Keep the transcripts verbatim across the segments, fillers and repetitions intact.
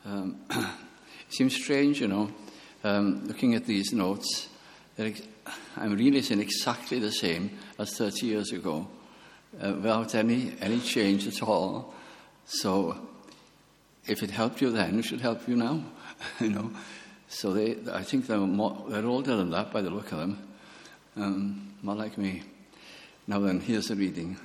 Um, it seems strange, you know, um, looking at these notes. I'm really saying exactly the same as thirty years ago, uh, without any, any change at all. So if it helped you then, it should help you now, you know. So they, I think they're, more, they're older than that by the look of them, um, more like me. Now then, here's the reading.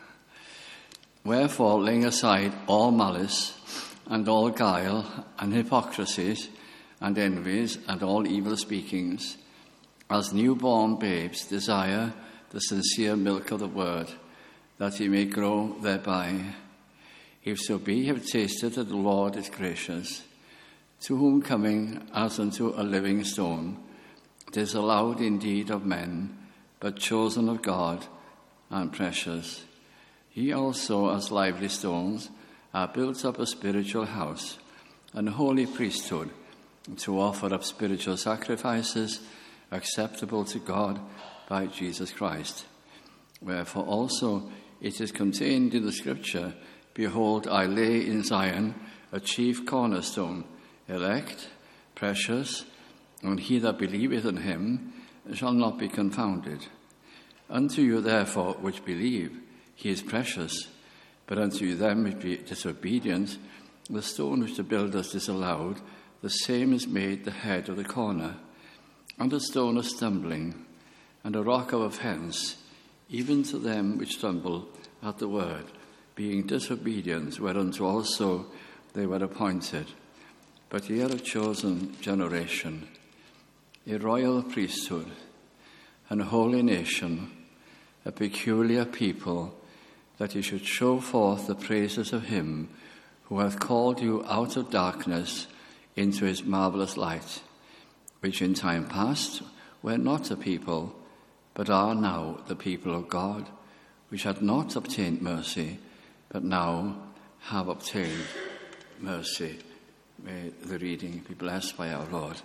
Wherefore, laying aside all malice, and all guile, and hypocrisies, and envies, and all evil speakings, as newborn babes desire the sincere milk of the word, that ye may grow thereby. If so be ye have tasted that the Lord is gracious, to whom coming as unto a living stone, disallowed indeed of men, but chosen of God, and precious. Ye also, as lively stones, are built up a spiritual house, an holy priesthood, to offer up spiritual sacrifices acceptable to God by Jesus Christ. Wherefore also it is contained in the Scripture, Behold, I lay in Zion a chief cornerstone, elect, precious, and he that believeth in him shall not be confounded. Unto you therefore which believe, he is precious. But unto them which be disobedient, the stone which the builders disallowed, the same is made the head of the corner, and a stone of stumbling, and a rock of offence, even to them which stumble at the word, being disobedient, whereunto also they were appointed. But ye are a chosen generation, a royal priesthood, an holy nation, a peculiar people, that ye should show forth the praises of him who hath called you out of darkness into his marvellous light, which in time past were not a people, but are now the people of God, which had not obtained mercy, but now have obtained mercy. May the reading be blessed by our Lord.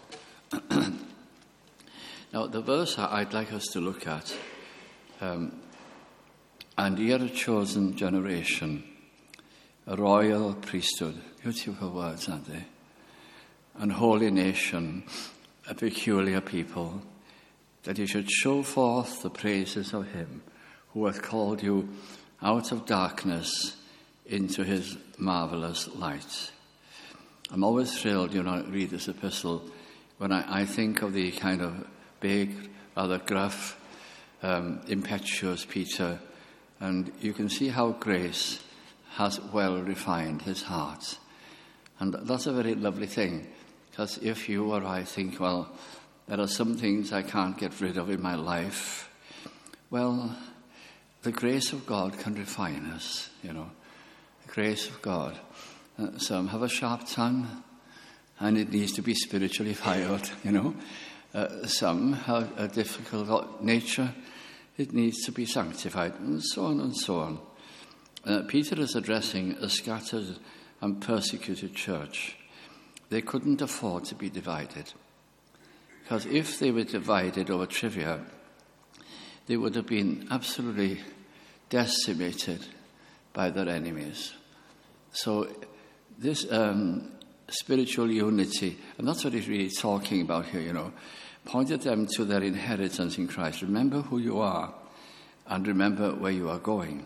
Now, the verse I'd like us to look at, um, and ye are a chosen generation, a royal priesthood. Beautiful words, aren't they? An holy nation, a peculiar people, that ye should show forth the praises of him who hath called you out of darkness into his marvellous light. I'm always thrilled, you know, I read this epistle when I, I think of the kind of big, rather gruff, um, impetuous Peter. And you can see how grace has well refined his heart. And that's a very lovely thing, because if you or I think, well, there are some things I can't get rid of in my life, well, the grace of God can refine us, you know, the grace of God. Uh, some have a sharp tongue, and it needs to be spiritually fired, you know. Uh, some have a difficult nature. It needs to be sanctified, and so on and so on. Uh, Peter is addressing a scattered and persecuted church. They couldn't afford to be divided, because if they were divided over trivia, they would have been absolutely decimated by their enemies. So this um, spiritual unity, and that's what he's really talking about here, you know, pointed them to their inheritance in Christ. Remember who you are, and remember where you are going.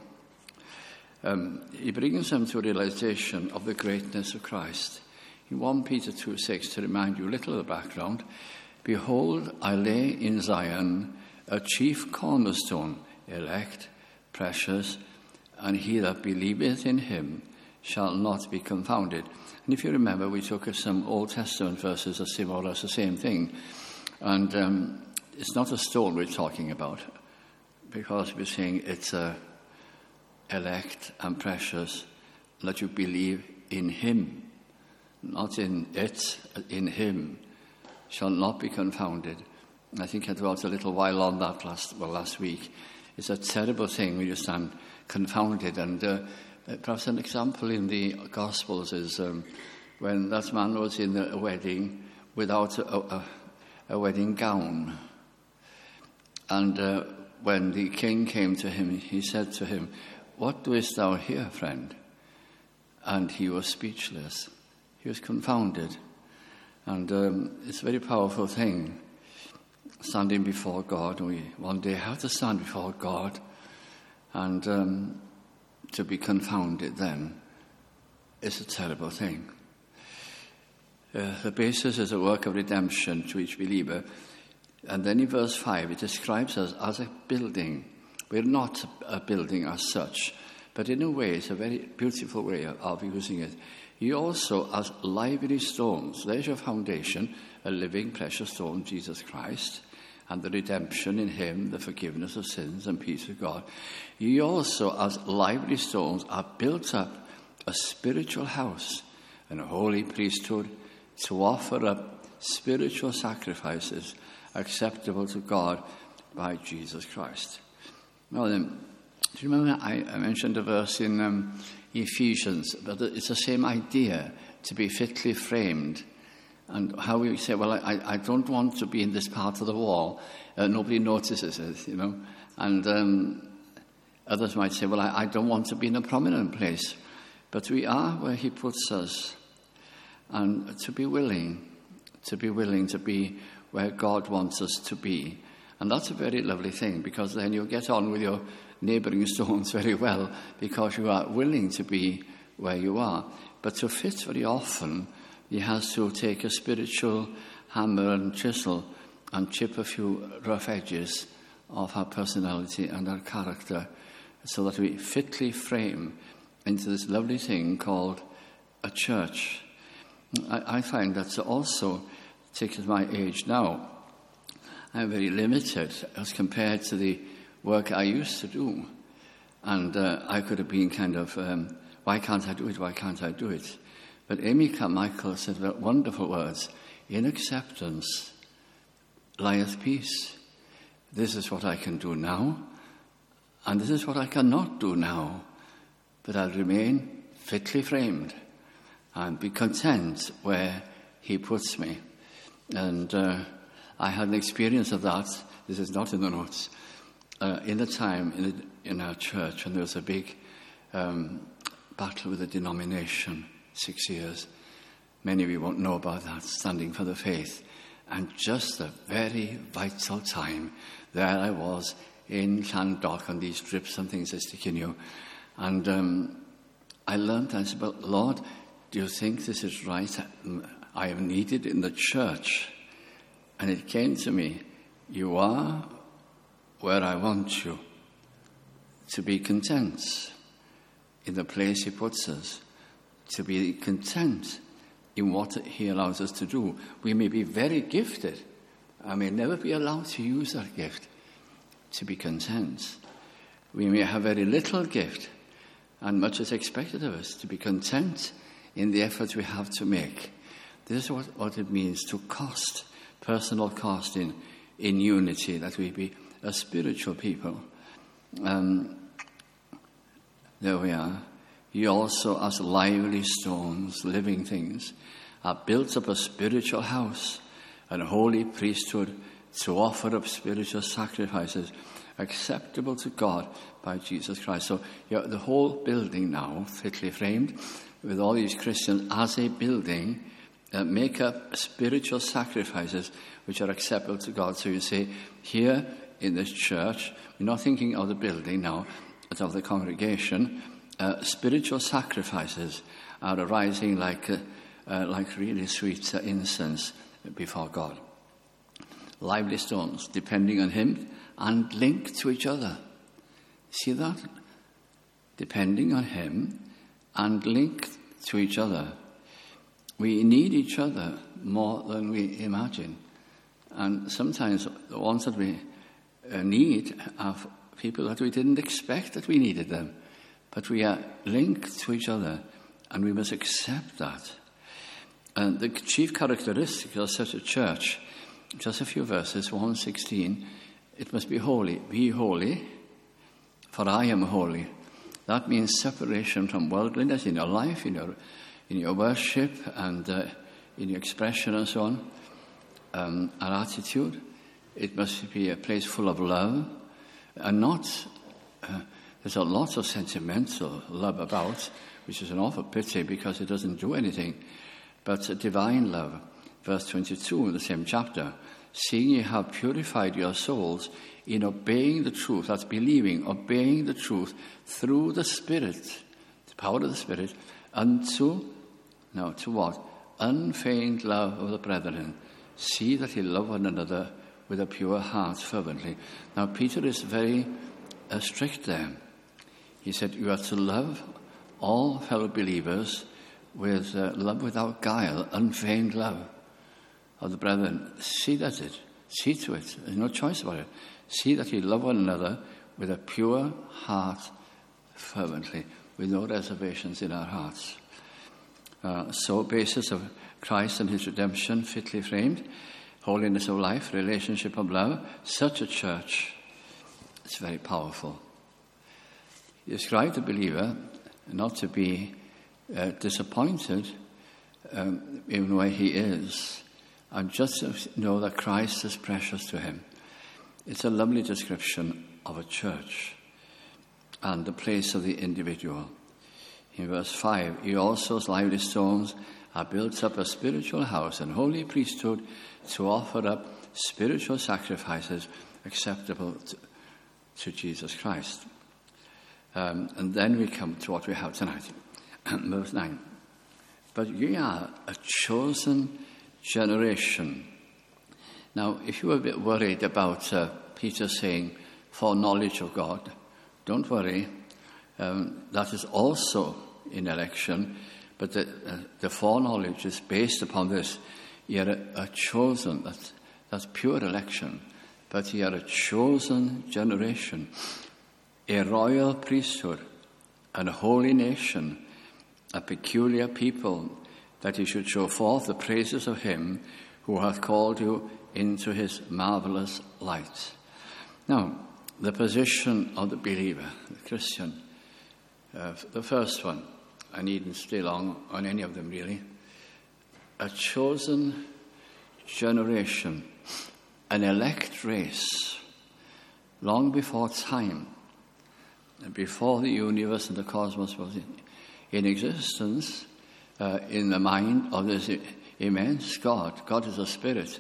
Um, he brings them to a realization of the greatness of Christ. In First Peter two six, to remind you a little of the background, Behold, I lay in Zion a chief cornerstone, elect, precious, and he that believeth in him shall not be confounded. And if you remember, we took some Old Testament verses that say more or less the same thing. And um, it's not a stone we're talking about, because we're saying it's uh, elect and precious, that you believe in him, not in it, in him, shall not be confounded. And I think I dwelt a little while on that last well last week. It's a terrible thing when you stand confounded. And uh, perhaps an example in the Gospels is um, when that man was in a wedding without a, a, a wedding gown. And uh, when the king came to him, he said to him, "What doest thou here, friend?" And he was speechless. he was confounded. And um, it's a very powerful thing, standing before God. We one day have to stand before God, and um, to be confounded then is a terrible thing. Uh, the basis is a work of redemption to each believer. And then in verse five, it describes us as a building. We're not a building as such, but in a way, it's a very beautiful way of, of using it. You also, as lively stones, there's your foundation, a living, precious stone, Jesus Christ, and the redemption in him, the forgiveness of sins and peace with God. You also, as lively stones, are built up a spiritual house and a holy priesthood to offer up spiritual sacrifices acceptable to God by Jesus Christ. Now then, do you remember I, I mentioned a verse in um, Ephesians, but it's the same idea, to be fitly framed. And how we say, well, I, I don't want to be in this part of the wall. Uh, nobody notices it, you know. And um, others might say, well, I, I don't want to be in a prominent place. But we are where he puts us. And to be willing, to be willing to be where God wants us to be. And that's a very lovely thing, because then you'll get on with your neighbouring stones very well, because you are willing to be where you are. But to fit very often, he has to take a spiritual hammer and chisel and chip a few rough edges of our personality and our character, so that we fitly frame into this lovely thing called a church. I, I find that also, taking my age now, I'm very limited as compared to the work I used to do. And uh, I could have been kind of, um, why can't I do it, why can't I do it? But Amy Carmichael said wonderful words, in acceptance lieth peace. This is what I can do now, and this is what I cannot do now, but I'll remain fitly framed and be content where he puts me. And uh, I had an experience of that. This is not in the notes. Uh, in the time in, the, in our church when there was a big um, battle with the denomination, six years. Many of you won't know about that, standing for the faith. And just a very vital time, there I was in Llandoch, and these drips and things they stick in you. And um, I learned, I said, but Lord, do you think this is right? I am needed in the church. And it came to me, you are where I want you, to be content in the place he puts us, to be content in what he allows us to do. We may be very gifted. I may never be allowed to use that gift, to be content. We may have very little gift, and much is expected of us, to be content in the efforts we have to make. This is what, what it means to cost, personal cost in, in unity, that we be a spiritual people. Um, there we are. You also, as lively stones, living things, are built up a spiritual house and a holy priesthood to offer up spiritual sacrifices acceptable to God by Jesus Christ. So you know, the whole building now, fitly framed, with all these Christians as a building, uh, make up spiritual sacrifices which are acceptable to God. So you say, here in this church, we're not thinking of the building now, but of the congregation. Uh, spiritual sacrifices are arising like uh, uh, like really sweet uh, incense before God. Lively stones, depending on him and linked to each other. See that? Depending on him and linked to each other. We need each other more than we imagine. And sometimes the ones that we uh, need are people that we didn't expect that we needed them. But we are linked to each other, and we must accept that. And the chief characteristic of such a church, just a few verses, one sixteen, it must be holy. Be holy, for I am holy. That means separation from worldliness in your life, in your in your worship, and uh, in your expression and so on. Um, our attitude, it must be a place full of love, and not... Uh, There's a lot of sentimental love about, which is an awful pity because it doesn't do anything. but divine love. Verse twenty-two in the same chapter, seeing ye have purified your souls in obeying the truth, that's believing, obeying the truth through the Spirit, the power of the Spirit, unto, now to what? Unfeigned love of the brethren. See that ye love one another with a pure heart fervently. Now Peter is very uh, strict there. He said, you are to love all fellow believers with uh, love without guile, unfeigned love of the brethren. See that it, see to it, there's no choice about it. See that ye love one another with a pure heart fervently, with no reservations in our hearts. Uh, so, basis of Christ and his redemption, fitly framed, holiness of life, relationship of love, such a church is very powerful. He described the believer not to be uh, disappointed um, in where he is, and just to know that Christ is precious to him. It's a lovely description of a church and the place of the individual. In verse five, ye also as lively stones are built up a spiritual house and holy priesthood to offer up spiritual sacrifices acceptable to, to Jesus Christ. Um, and then we come to what we have tonight. Verse nine. But ye are a chosen generation. Now, if you were a bit worried about uh, Peter saying, foreknowledge of God, don't worry. Um, that is also in election, but the, uh, the foreknowledge is based upon this. You are a, a chosen, that's, that's pure election, but you are a chosen generation, a royal priesthood, and a holy nation, a peculiar people, that you should show forth the praises of him who hath called you into his marvelous light. Now, the position of the believer, the Christian, uh, the first one, I needn't stay long on any of them really, a chosen generation, an elect race, long before time, before the universe and the cosmos was in, in existence, uh, in the mind of this immense God. God is a spirit.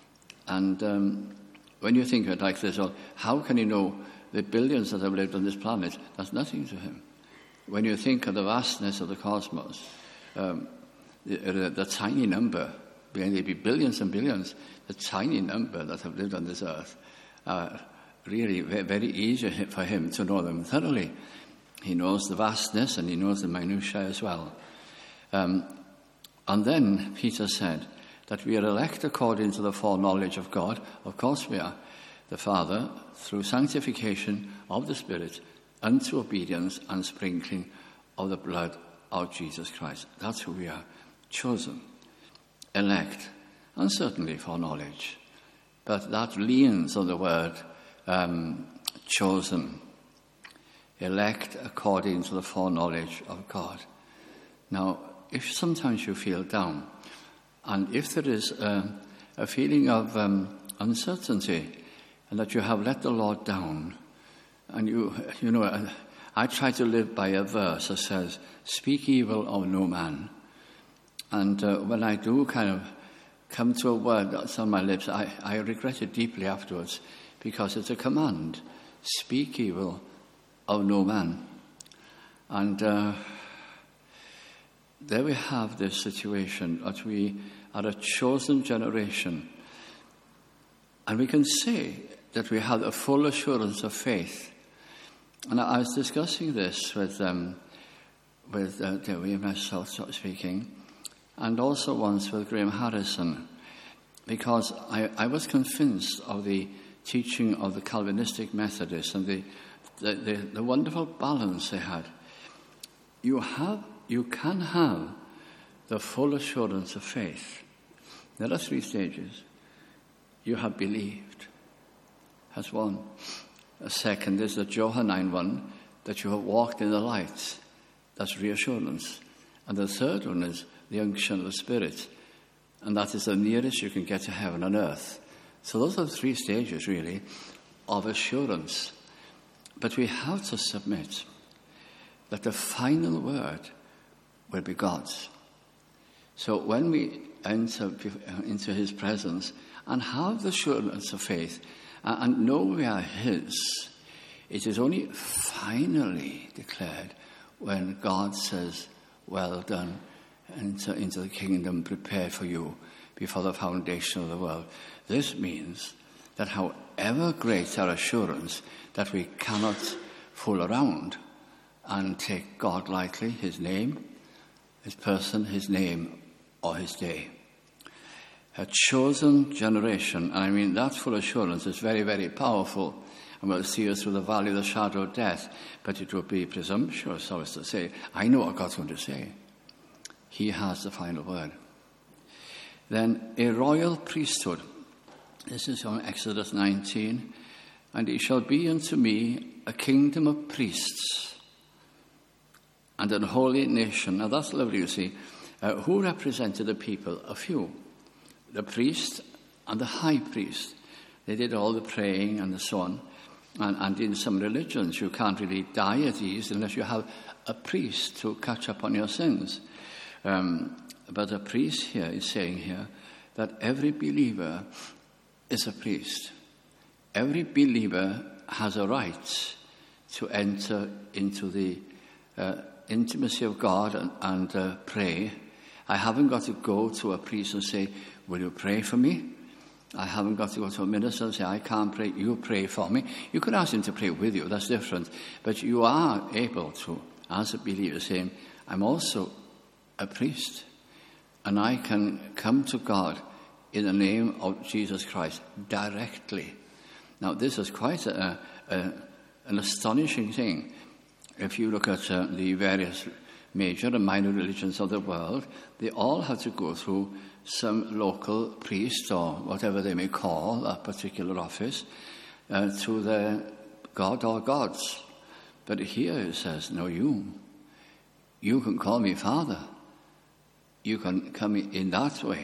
And um, when you think of it like this, well, how can you know the billions that have lived on this planet? That's nothing to him. When you think of the vastness of the cosmos, um, the, the, the tiny number, there be billions and billions, the tiny number that have lived on this earth, uh, really very, very easy for him to know them thoroughly. He knows the vastness and he knows the minutiae as well. Um, and then Peter said that we are elect according to the foreknowledge of God. Of course we are. The Father, through sanctification of the Spirit, unto obedience and sprinkling of the blood of Jesus Christ. That's who we are. Chosen, elect, and certainly foreknowledge. But that leans on the word um, chosen, elect according to the foreknowledge of God. Now, if sometimes you feel down, and if there is a, a feeling of um, uncertainty, and that you have let the Lord down, and you, you know, I, I try to live by a verse that says, speak evil of no man. And uh, when I do kind of come to a word that's on my lips, I, I regret it deeply afterwards, because it's a command. Speak evil of no man. And uh, there we have this situation that we are a chosen generation. And we can say that we have a full assurance of faith. And I, I was discussing this with um, with uh, Dewey and myself, sort of speaking, and also once with Graham Harrison, because I, I was convinced of the teaching of the Calvinistic Methodists and the the, the the wonderful balance they had. You have, you can have the full assurance of faith. There are three stages. You have believed. That's one. A second is the Johannine one, that you have walked in the light. That's reassurance. And the third one is the unction of the Spirit. And that is the nearest you can get to heaven on earth. So those are the three stages, really, of assurance. But we have to submit that the final word will be God's. So when we enter into his presence and have the assurance of faith and know we are his, it is only finally declared when God says, well done, enter into the kingdom prepared for you before the foundation of the world. This means that however great our assurance that we cannot fool around and take God lightly, his name, his person, his name, or his day. A chosen generation, and I mean that full assurance is very, very powerful, and will see us through the valley of the shadow of death, but it would be presumptuous, so as to say, I know what God's going to say. He has the final word. Then a royal priesthood. This is from Exodus nineteen. And he shall be unto me a kingdom of priests and an holy nation. Now that's lovely, you see. Uh, who represented the people? A few. The priest and the high priest. They did all the praying and so on. And, and in some religions, you can't really die at ease unless you have a priest to catch up on your sins. Um, but a priest here is saying here that every believer is a priest. Every believer has a right to enter into the uh, intimacy of God and, and uh, pray. I haven't got to go to a priest and say, will you pray for me? I haven't got to go to a minister and say, I can't pray, you pray for me. You could ask him to pray with you, that's different. But you are able to, as a believer, say, I'm also a priest. And I can come to God in the name of Jesus Christ directly. Now, this is quite a, a, an astonishing thing. If you look at uh, the various major and minor religions of the world, they all have to go through some local priest or whatever they may call a particular office uh, to their god or gods. But here it says, no, you. You can call me Father. You can come in that way.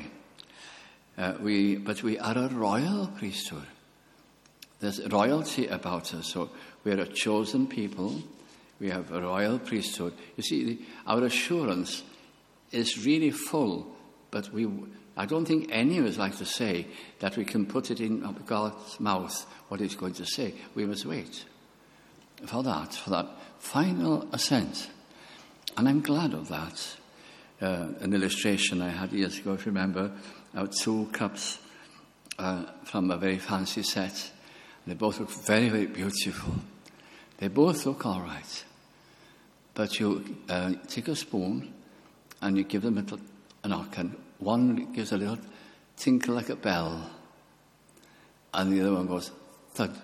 Uh, we, but we are a royal priesthood. There's royalty about us. So we're a chosen people. We have a royal priesthood. You see, the, our assurance is really full, but we, I don't think any of us like to say that we can put it in God's mouth, what he's going to say. We must wait for that, for that final assent. And I'm glad of that. Uh, an illustration I had years ago, if you remember, uh, two cups uh, from a very fancy set. They both look very, very beautiful. They both look all right. But you uh, take a spoon and you give them a little a knock, and one gives a little tinkle like a bell, and the other one goes thud.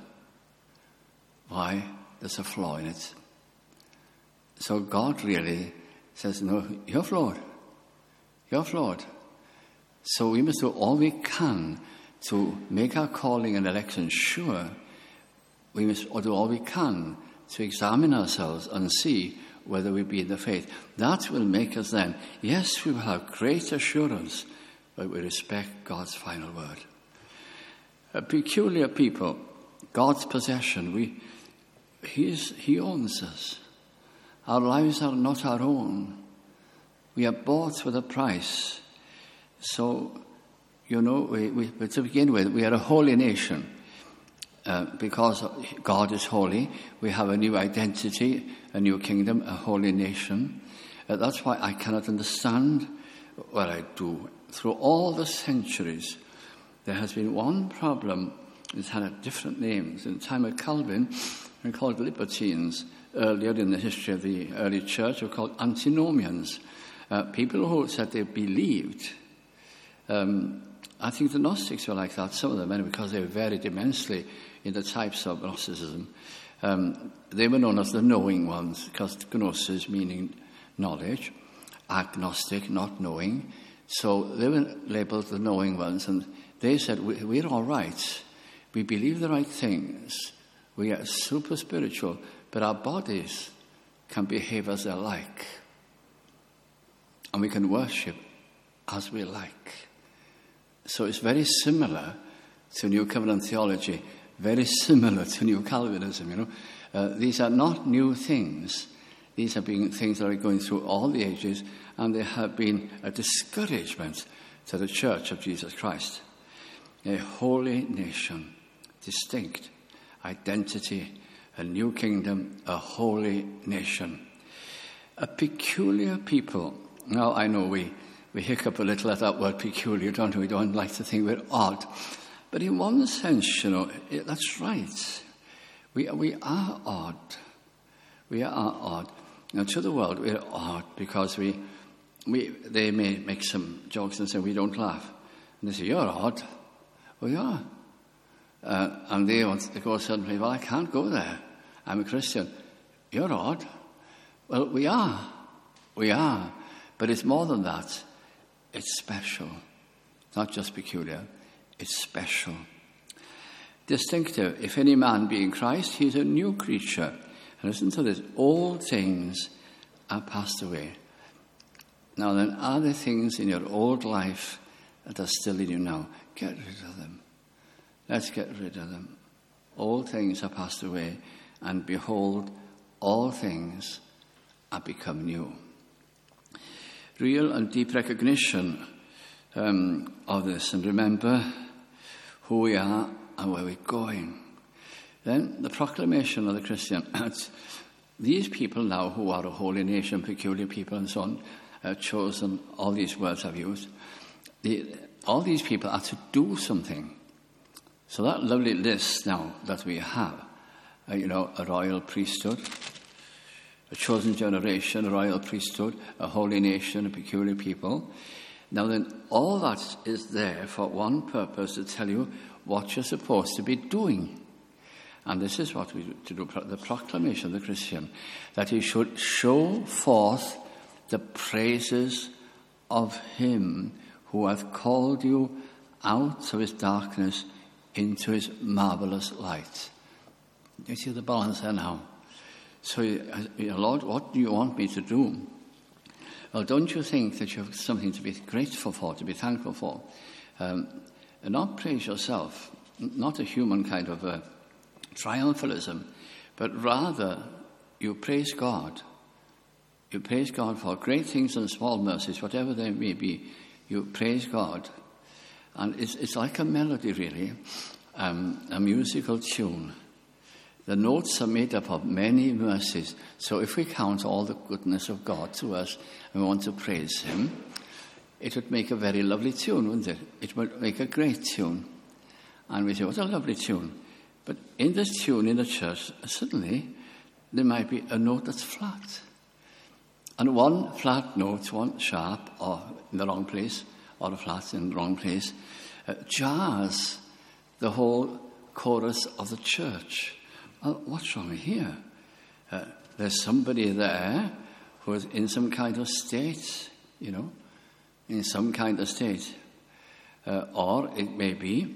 Why? There's a flaw in it. So God really says, no, you're flawed. You're flawed. So we must do all we can to make our calling and election sure. We must do all we can to examine ourselves and see whether we be in the faith. That will make us then, yes, we will have great assurance, but we respect God's final word. A peculiar people, God's possession, we, he, is, he owns us. Our lives are not our own. We are bought with a price. So, you know, we, we, to begin with, we are a holy nation. Uh, because God is holy, we have a new identity, a new kingdom, a holy nation. Uh, that's why I cannot understand what I do. Through all the centuries, there has been one problem. It's had different names. In the time of Calvin, we were called libertines. Earlier in the history of the early church, we were called antinomians. Uh, people who said they believed. Um, I think the Gnostics were like that, some of them, and because they varied immensely in the types of Gnosticism. Um, they were known as the knowing ones, because gnosis meaning knowledge, agnostic, not knowing. So they were labeled the knowing ones, and they said, we're all right. We believe the right things. We are super spiritual, but our bodies can behave as they like. And we can worship as we like. So it's very similar to New Covenant theology, very similar to New Calvinism, you know. Uh, these are not new things. These have been things that are going through all the ages, and they have been a discouragement to the Church of Jesus Christ. A holy nation, distinct identity, a new kingdom, a holy nation. A peculiar people. Now, I know we, we hiccup a little at that word peculiar, don't we? We don't like to think we're odd. But in one sense, you know, that's right. We, we are odd. We are odd. Now, to the world, we're odd because we, we they may make some jokes and say we don't laugh. And they say, you're odd. We are. Uh, and they want to go suddenly, well, I can't go there. I'm a Christian. You're odd. Well, we are. We are. But it's more than that. It's special. Not just peculiar. It's special. Distinctive. If any man be in Christ, he is a new creature. And listen to this. All things are passed away. Now then, are there things in your old life that are still in you now? Get rid of them. Let's get rid of them. All things are passed away, and behold, all things are become new. Real and deep recognition um, of this, and remember who we are and where we're going. Then the proclamation of the Christian. These people now who are a holy nation, peculiar people and so on, uh, chosen, all these words I've used, the, all these people are to do something. So that lovely list now that we have, uh, you know, a royal priesthood, a chosen generation, a royal priesthood, a holy nation, a peculiar people. Now then, all that is there for one purpose, to tell you what you're supposed to be doing. And this is what we do, to do, the proclamation of the Christian, that he should show forth the praises of him who hath called you out of his darkness into his marvelous light. You see the balance there now? So, you know, Lord, what do you want me to do? Well, don't you think that you have something to be grateful for, to be thankful for? Um, and not praise yourself, not a human kind of a triumphalism, but rather you praise God. You praise God for great things and small mercies, whatever they may be. You praise God. And it's, it's like a melody, really, um, a musical tune. The notes are made up of many mercies. So if we count all the goodness of God to us and we want to praise him, it would make a very lovely tune, wouldn't it? It would make a great tune. And we say, what a lovely tune. But in this tune in the church, suddenly there might be a note that's flat. And one flat note, one sharp, or in the wrong place, or a flat in the wrong place, uh, jars the whole chorus of the church. Well, what's wrong here? Uh, there's somebody there who is in some kind of state, you know, in some kind of state. Uh, or it may be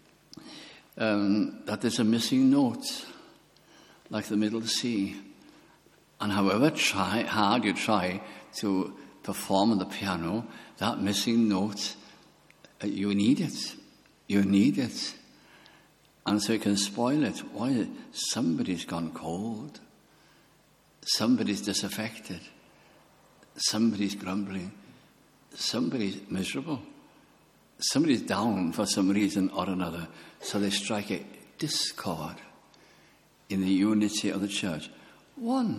um, that there's a missing note, like the middle C. And however try, hard you try to perform on the piano, that missing note, uh, you need it. You need it. And so you can spoil it. Why? Somebody's gone cold. Somebody's disaffected. Somebody's grumbling. Somebody's miserable. Somebody's down for some reason or another. So they strike a discord in the unity of the church. One.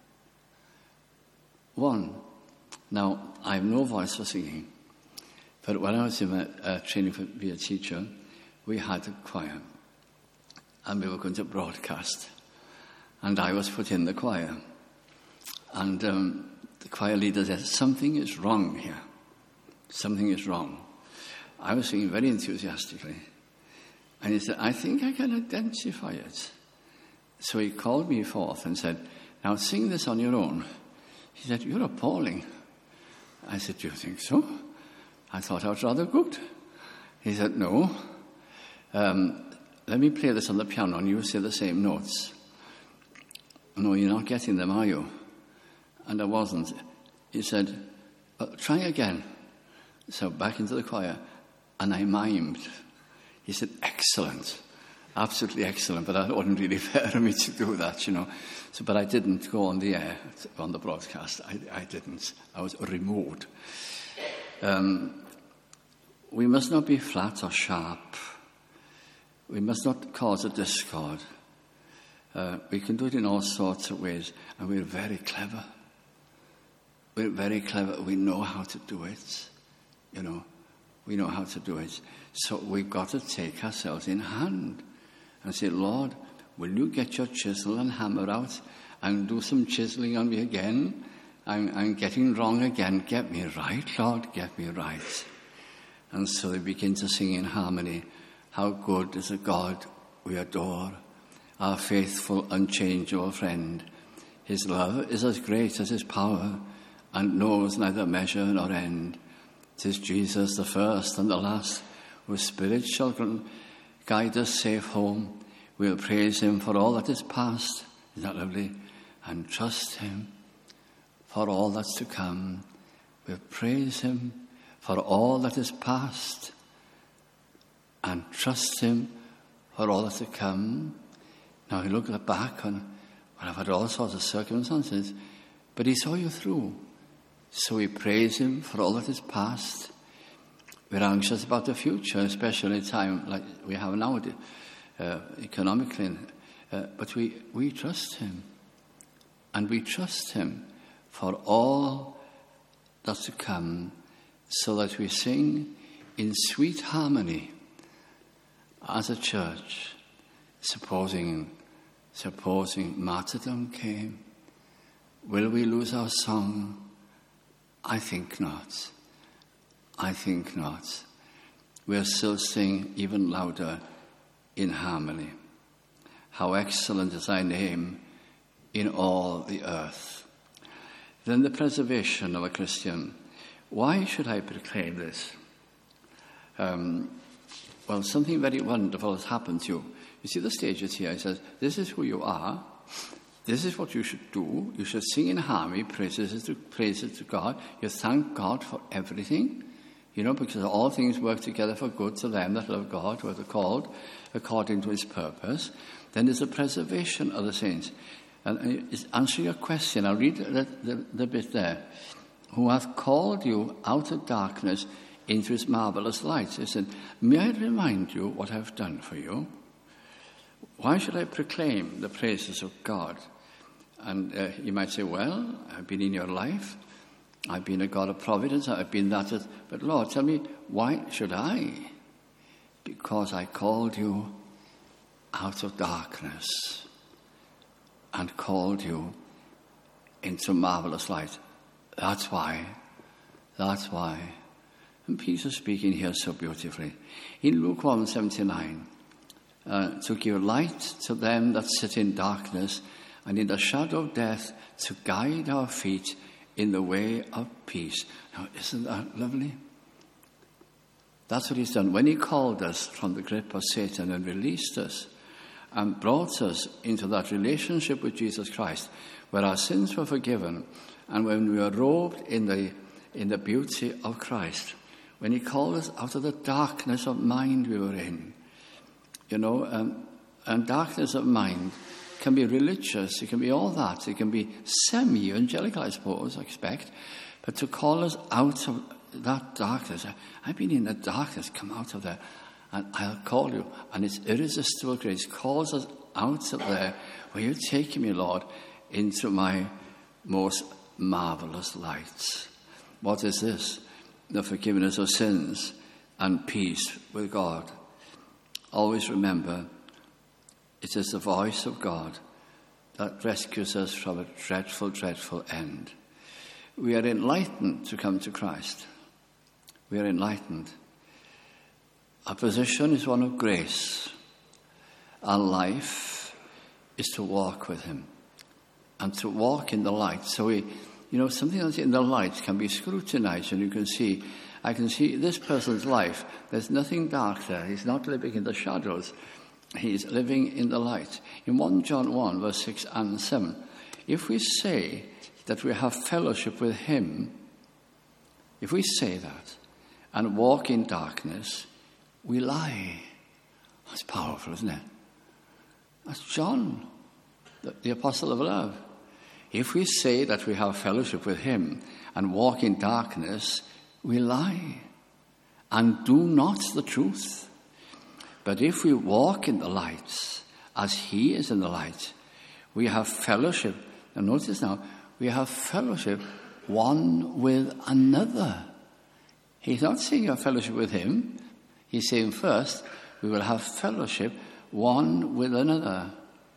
One. Now, I have no voice for singing. But when I was in my uh, training to be a teacher, we had a choir. And we were going to broadcast. And I was put in the choir. And um, the choir leader said, something is wrong here. Something is wrong. I was singing very enthusiastically. And he said, I think I can identify it. So he called me forth and said, now sing this on your own. He said, you're appalling. I said, do you think so? I thought I was rather good. He said, no. Um, let me play this on the piano and you say the same notes. No, you're not getting them, are you? And I wasn't. He said, well, try again. So back into the choir. And I mimed. He said, excellent. absolutely excellent, but that wasn't really fair of me to do that, you know. So, but I didn't go on the air, on the broadcast. I, I didn't. I was removed. Um, we must not be flat or sharp. We must not cause a discord. Uh, we can do it in all sorts of ways, and we're very clever. We're very clever. We know how to do it, you know. We know how to do it. So we've got to take ourselves in hand and say, Lord, will you get your chisel and hammer out and do some chiseling on me again? I'm, I'm getting wrong again. Get me right, Lord, get me right. And so they begin to sing in harmony. How good is a God we adore, our faithful, unchangeable friend. His love is as great as his power and knows neither measure nor end. 'Tis Jesus, the first and the last, whose spirit shall guide us safe home. We'll praise him for all that is past. Isn't that lovely? And trust him for all that's to come. We'll praise him for all that is past. And trust him for all that's to come. Now, you look back on, well, I've had all sorts of circumstances, but he saw you through. So we praise him for all that is past. We're anxious about the future, especially in a time like we have now, uh, economically. Uh, but we, we trust him. And we trust him for all that's to come, so that we sing in sweet harmony as a church. Supposing, supposing martyrdom came, will we lose our song? I think not. I think not. We'll still sing even louder in harmony. How excellent is thy name in all the earth. Then the preservation of a Christian. Why should I proclaim this? Um, well, something very wonderful has happened to you. You see the stages here. He says, this is who you are. This is what you should do. You should sing in harmony, praises to, praises to God. You thank God for everything, you know, because all things work together for good to them that love God, who are called according to his purpose. Then there's the preservation of the saints. And it's answering your question. I'll read the, the, the bit there. Who hath called you out of darkness into his marvelous light. He said, may I remind you what I've done for you? Why should I proclaim the praises of God? And uh, you might say, well, I've been in your life. I've been a God of providence. I've been that. But Lord, tell me, why should I? Because I called you out of darkness and called you into marvelous light. That's why. That's why. And Peter's speaking here so beautifully. In Luke one seventy-nine, uh, to give light to them that sit in darkness and in the shadow of death, to guide our feet in the way of peace. Now, isn't that lovely? That's what he's done. When he called us from the grip of Satan and released us and brought us into that relationship with Jesus Christ, where our sins were forgiven, and when we were robed in the in the beauty of Christ, when he called us out of the darkness of mind we were in, you know, um, and darkness of mind can be religious, it can be all that, it can be semi-evangelical, I suppose, I expect, but to call us out of that darkness, I've been in the darkness, come out of there, and I'll call you, and it's irresistible grace, calls us out of there, where you're taking me, Lord, into my most marvelous lights. What is this? The forgiveness of sins and peace with God. Always remember, it is the voice of God that rescues us from a dreadful, dreadful end. We are enlightened to come to Christ. We are enlightened. Our position is one of grace. Our life is to walk with him and to walk in the light. So we, you know, something that's in the light can be scrutinized, and you can see, I can see this person's life. There's nothing dark there. He's not living in the shadows. He's living in the light. In First John one, verse six and seven, if we say that we have fellowship with him, if we say that and walk in darkness, we lie. That's powerful, isn't it? That's John, the, the apostle of love. If we say that we have fellowship with him and walk in darkness, we lie and do not the truth. But if we walk in the light, as he is in the light, we have fellowship. Now notice now, we have fellowship one with another. He's not saying you have fellowship with him. He's saying first, we will have fellowship one with another.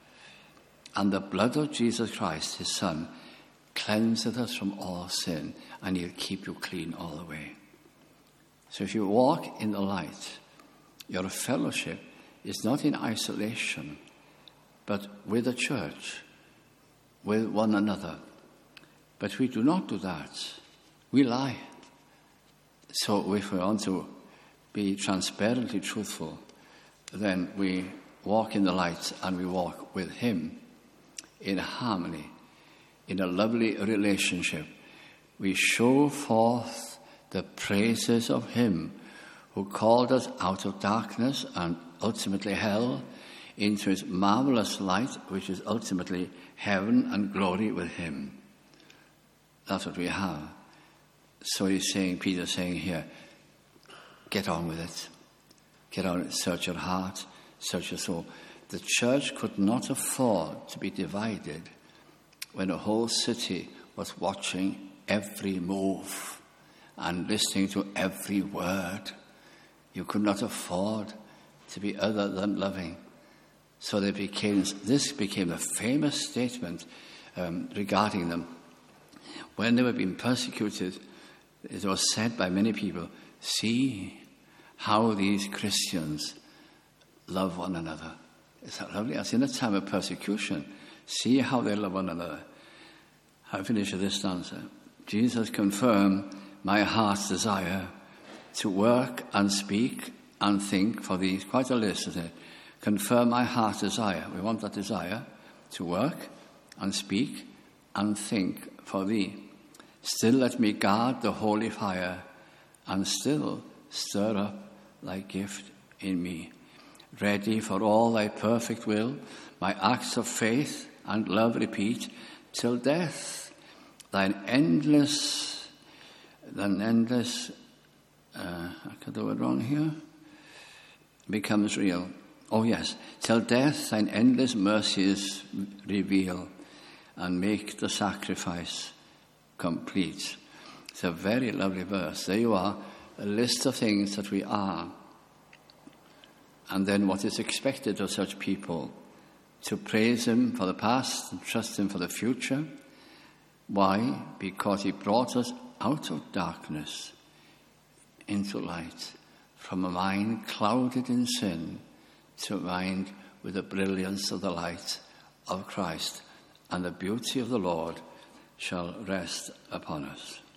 And the blood of Jesus Christ, his Son, cleanseth us from all sin, and he'll keep you clean all the way. So if you walk in the light, your fellowship is not in isolation, but with the church, with one another. But we do not do that. We lie. So if we want to be transparently truthful, then we walk in the light and we walk with him in harmony, in a lovely relationship. We show forth the praises of him who called us out of darkness and ultimately hell into his marvelous light, which is ultimately heaven and glory with him. That's what we have. So he's saying, Peter's saying here, get on with it. Get on, search your heart, search your soul. The church could not afford to be divided when a whole city was watching every move and listening to every word. You could not afford to be other than loving. So they became, this became a famous statement um, regarding them. When they were being persecuted, it was said by many people, see how these Christians love one another. Is that lovely? As in a time of persecution, see how they love one another. I finish with this stanza. Jesus confirmed my heart's desire to work and speak and think for these. Quite a list, isn't it? Confirm my heart's desire. We want that desire to work and speak and think for thee. Still let me guard the holy fire and still stir up thy gift in me. Ready for all thy perfect will, my acts of faith and love repeat till death. Thine endless, thine endless, uh, I could do it wrong here, becomes real. Oh yes, till death thine endless mercies reveal and make the sacrifice complete. It's a very lovely verse. There you are, a list of things that we are. And then what is expected of such people, to praise him for the past and trust him for the future. Why? Because he brought us out of darkness into light, from a mind clouded in sin to a mind with the brilliance of the light of Christ, and the beauty of the Lord shall rest upon us.